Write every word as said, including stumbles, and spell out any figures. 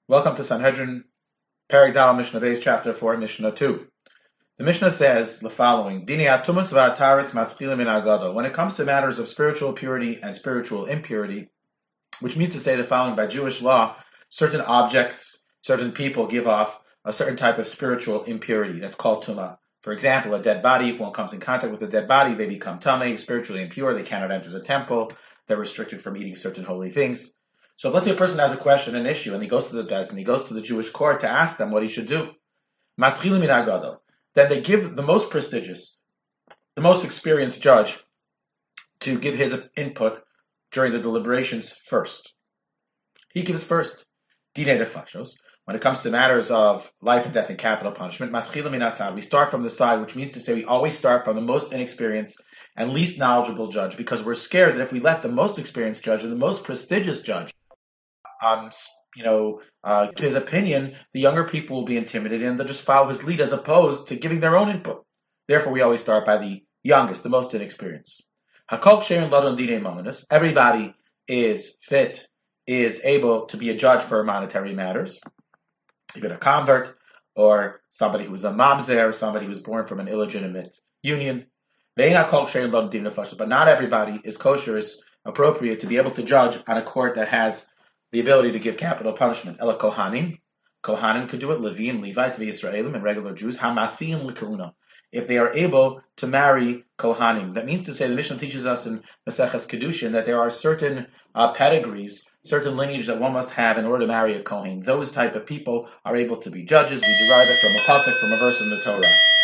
Welcome to Sanhedrin, Perek Dal, Mishnah Beis, Chapter four, Mishnah two. The Mishnah says the following: Dini atumus v'ataris maschilim min agado. When it comes to matters of spiritual purity and spiritual impurity, which means to say the following: by Jewish law, certain objects, certain people give off a certain type of spiritual impurity. That's called tuma. For example, a dead body, if one comes in contact with a dead body, they become tamei, spiritually impure. They cannot enter the temple. They're restricted from eating certain holy things. So if let's say a person has a question, an issue, and he goes to the Beis and he goes to the Jewish court to ask them what he should do, maschilim min agado, then they give the most prestigious, the most experienced judge to give his input during the deliberations first. He gives first. Dinei nefashos. When it comes to matters of life and death and capital punishment, maschilim min atad, we start from the side, which means to say we always start from the most inexperienced and least knowledgeable judge, because we're scared that if we let the most experienced judge and the most prestigious judge Um, you know, uh, his opinion, the younger people will be intimidated and they'll just follow his lead as opposed to giving their own input. Therefore, we always start by the youngest, the most inexperienced. Everybody is fit, is able to be a judge for monetary matters. Even a convert or somebody who was a mamzer, somebody who was born from an illegitimate union. But not everybody is kosher, is appropriate to be able to judge on a court that has the ability to give capital punishment. Ela Kohanim. Kohanim could do it. Levim, Levites, Yisraelim, and regular Jews. Hamasim l'kehuna. If they are able to marry Kohanim. That means to say, the Mishnah teaches us in Maseches Kedushin that there are certain uh, pedigrees, certain lineage that one must have in order to marry a Kohen. Those type of people are able to be judges. We derive it from a pasuk, from a verse in the Torah.